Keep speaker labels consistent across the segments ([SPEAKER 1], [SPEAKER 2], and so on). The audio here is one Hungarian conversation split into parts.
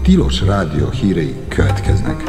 [SPEAKER 1] Tilos Rádió hírei következnek.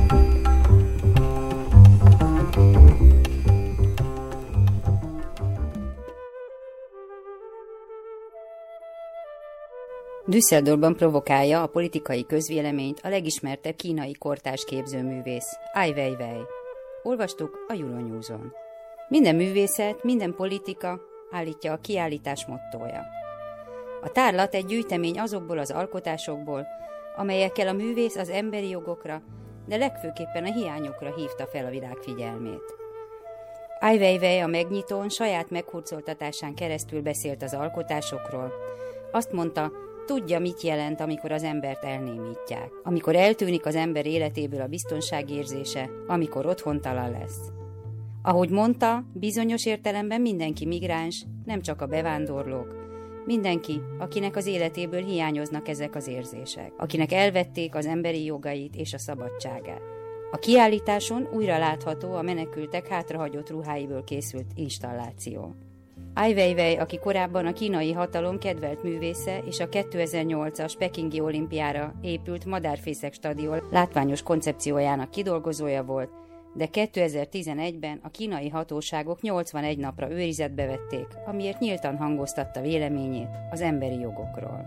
[SPEAKER 2] Düsseldorfban provokálja a politikai közvéleményt a legismertebb kínai kortárs képzőművész, Ai Weiwei. Olvastuk a Euronews-on. Minden művészet, minden politika, állítja a kiállítás mottója. A tárlat egy gyűjtemény azokból az alkotásokból, amelyekkel a művész az emberi jogokra, de legfőképpen a hiányokra hívta fel a világ figyelmét. Ai Weiwei a megnyitón saját meghurcoltatásán keresztül beszélt az alkotásokról. Azt mondta, tudja, mit jelent, amikor az embert elnémítják, amikor eltűnik az ember életéből a biztonságérzése, amikor otthontalan lesz. Ahogy mondta, bizonyos értelemben mindenki migráns, nem csak a bevándorlók, mindenki, akinek az életéből hiányoznak ezek az érzések, akinek elvették az emberi jogait és a szabadságát. A kiállításon újra látható a menekültek hátrahagyott ruháiból készült installáció. Ai Weiwei, aki korábban a kínai hatalom kedvelt művésze és a 2008-as pekingi olimpiára épült Madárfészek stadion látványos koncepciójának kidolgozója volt, de 2011-ben a kínai hatóságok 81 napra őrizetbe vették, amiért nyíltan hangoztatta véleményét az emberi jogokról.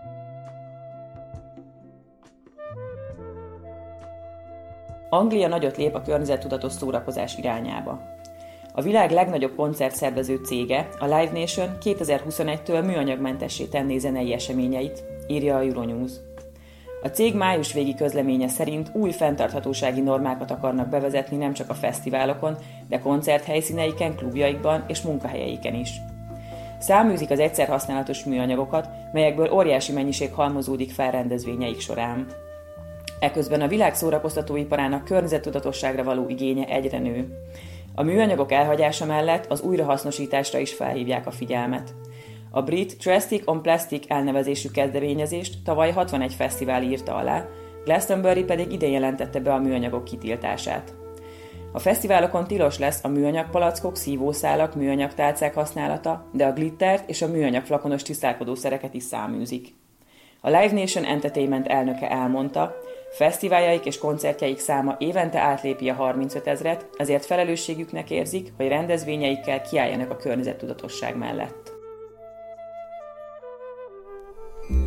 [SPEAKER 3] Anglia nagyot lép a környezettudatos szórakozás irányába. A világ legnagyobb koncertszervező cége, a Live Nation 2021-től műanyagmentessé tenné zenei eseményeit, írja a Euronews. A cég május végi közleménye szerint új fenntarthatósági normákat akarnak bevezetni nem csak a fesztiválokon, de koncerthelyszíneiken, klubjaikban és munkahelyeiken is. Száműzik az egyszer használatos műanyagokat, melyekből óriási mennyiség halmozódik fel rendezvényeik során. Eközben a világ szórakoztatóiparának környezettudatosságra való igénye egyre nő. A műanyagok elhagyása mellett az újrahasznosításra is felhívják a figyelmet. A brit Plastic on Plastic elnevezésű kezdeményezést tavaly 61 fesztivál írta alá, Glastonbury pedig idén jelentette be a műanyagok kitiltását. A fesztiválokon tilos lesz a műanyagpalackok, szívószálak, műanyagtálcák használata, de a glittert és a műanyag flakonos tisztálkodószereket is száműzik. A Live Nation Entertainment elnöke elmondta, fesztiváljaik és koncertjeik száma évente átlépi a 35 000-et, ezért felelősségüknek érzik, hogy rendezvényeikkel kiálljanak a környezettudatosság mellett.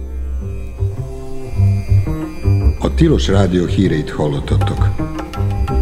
[SPEAKER 1] A Tilos Rádió híreit hallottatok.